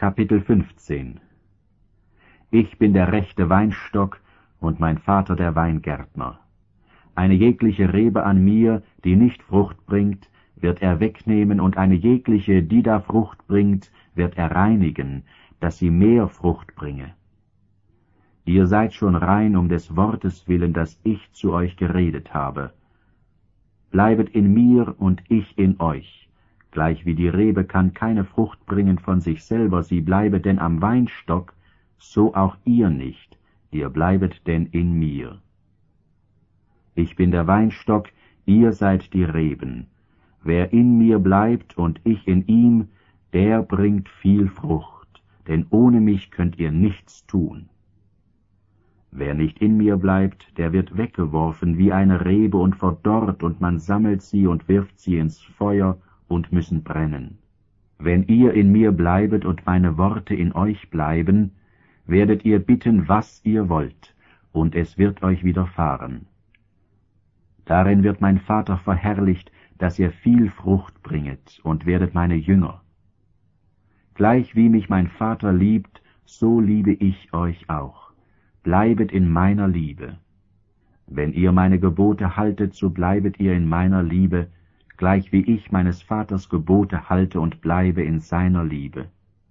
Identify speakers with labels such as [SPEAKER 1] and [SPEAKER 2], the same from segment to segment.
[SPEAKER 1] Kapitel 15. Ich bin der rechte Weinstock und mein Vater der Weingärtner. Eine jegliche Rebe an mir, die nicht Frucht bringt, wird er wegnehmen, und eine jegliche, die da Frucht bringt, wird er reinigen, dass sie mehr Frucht bringe. Ihr seid schon rein um des Wortes willen, das ich zu euch geredet habe. Bleibet in mir und ich in euch. Gleich wie die Rebe kann keine Frucht bringen von sich selber, sie bleibet denn am Weinstock, so auch ihr nicht, ihr bleibet denn in mir. Ich bin der Weinstock, ihr seid die Reben. Wer in mir bleibt und ich in ihm, der bringt viel Frucht, denn ohne mich könnt ihr nichts tun. Wer nicht in mir bleibt, der wird weggeworfen wie eine Rebe und verdorrt, und man sammelt sie und wirft sie ins Feuer und müssen brennen. Wenn ihr in mir bleibet und meine Worte in euch bleiben, werdet ihr bitten, was ihr wollt, und es wird euch widerfahren. Darin wird mein Vater verherrlicht, dass ihr viel Frucht bringet, und werdet meine Jünger. Gleich wie mich mein Vater liebt, so liebe ich euch auch. Bleibet in meiner Liebe. Wenn ihr meine Gebote haltet, so bleibet ihr in meiner Liebe, gleich wie ich meines Vaters Gebote halte und bleibe in seiner Liebe.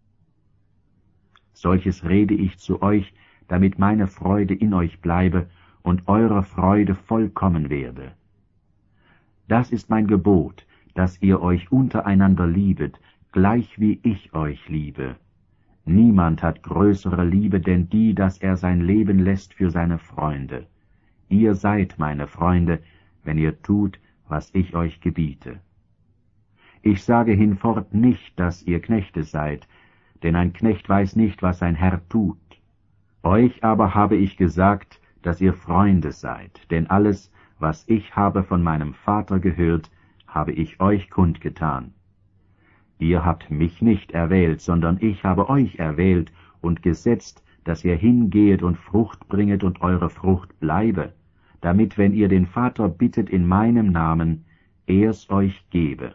[SPEAKER 1] Solches rede ich zu euch, damit meine Freude in euch bleibe und eure Freude vollkommen werde. Das ist mein Gebot, dass ihr euch untereinander liebet, gleich wie ich euch liebe. Niemand hat größere Liebe denn die, dass er sein Leben lässt für seine Freunde. Ihr seid meine Freunde, wenn ihr tut, was ich euch gebiete. Ich sage hinfort nicht, dass ihr Knechte seid, denn ein Knecht weiß nicht, was sein Herr tut. Euch aber habe ich gesagt, dass ihr Freunde seid, denn alles, was ich habe von meinem Vater gehört, habe ich euch kundgetan. Ihr habt mich nicht erwählt, sondern ich habe euch erwählt und gesetzt, dass ihr hingehet und Frucht bringet und eure Frucht bleibe, damit, wenn ihr den Vater bittet in meinem Namen, er's euch gebe.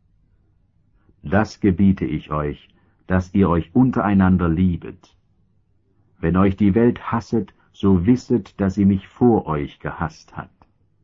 [SPEAKER 1] Das gebiete ich euch, dass ihr euch untereinander liebet. Wenn euch die Welt hasset, so wisset, dass sie mich vor euch gehasst hat.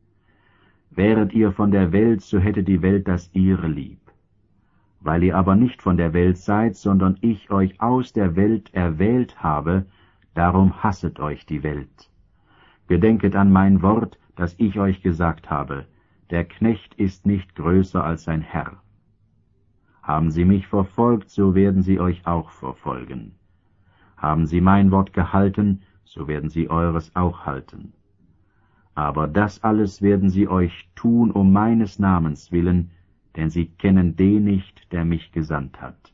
[SPEAKER 1] Wäret ihr von der Welt, so hätte die Welt das ihre lieb. Weil ihr aber nicht von der Welt seid, sondern ich euch aus der Welt erwählt habe, darum hasset euch die Welt. Gedenket an mein Wort, das ich euch gesagt habe, der Knecht ist nicht größer als sein Herr. Haben sie mich verfolgt, so werden sie euch auch verfolgen. Haben sie mein Wort gehalten, so werden sie eures auch halten. Aber das alles werden sie euch tun um meines Namens willen, denn sie kennen den nicht, der mich gesandt hat.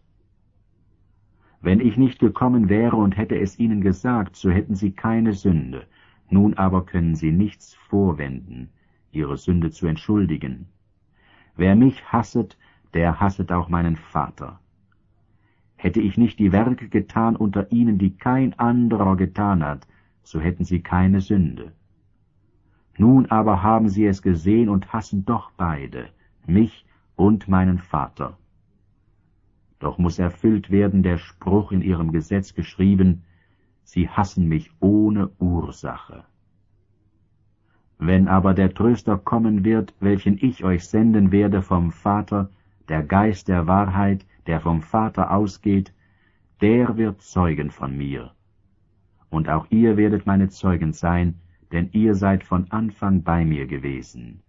[SPEAKER 1] Wenn ich nicht gekommen wäre und hätte es ihnen gesagt, so hätten sie keine Sünde. Nun aber können sie nichts vorwenden, ihre Sünde zu entschuldigen. Wer mich hasset, der hasset auch meinen Vater. Hätte ich nicht die Werke getan unter ihnen, die kein anderer getan hat, so hätten sie keine Sünde. Nun aber haben sie es gesehen und hassen doch beide, mich und meinen Vater. Doch muß erfüllt werden der Spruch in ihrem Gesetz geschrieben, sie hassen mich ohne Ursache. Wenn aber der Tröster kommen wird, welchen ich euch senden werde vom Vater, der Geist der Wahrheit, der vom Vater ausgeht, der wird Zeugen von mir. Und auch ihr werdet meine Zeugen sein, denn ihr seid von Anfang bei mir gewesen.